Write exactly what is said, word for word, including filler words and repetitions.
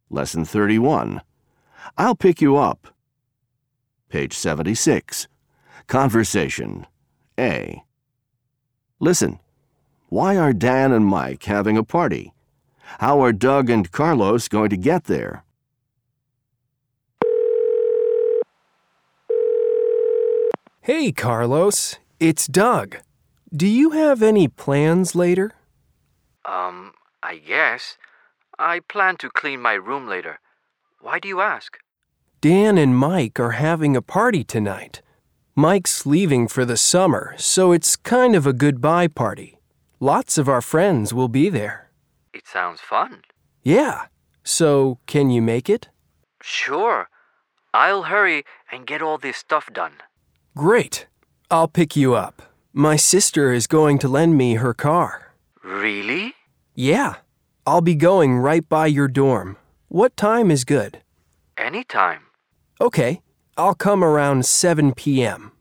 Lesson thirty-one. I'll pick you up. Page seventy-six. Conversation. A. Listen. Why are Dan and Mike having a party? How are Doug and Carlos going to get there? Hey, Carlos. It's Doug. Do you have any plans later? Um, I guess. I plan to clean my room later. Why do you ask? Dan and Mike are having a party tonight. Mike's leaving for the summer, so it's kind of a goodbye party. Lots of our friends will be there. It sounds fun. Yeah. So, can you make it? Sure. I'll hurry and get all this stuff done. Great. I'll pick you up. My sister is going to lend me her car. Really? Yeah. I'll be going right by your dorm. What time is good? Anytime. Okay. I'll come around seven p.m.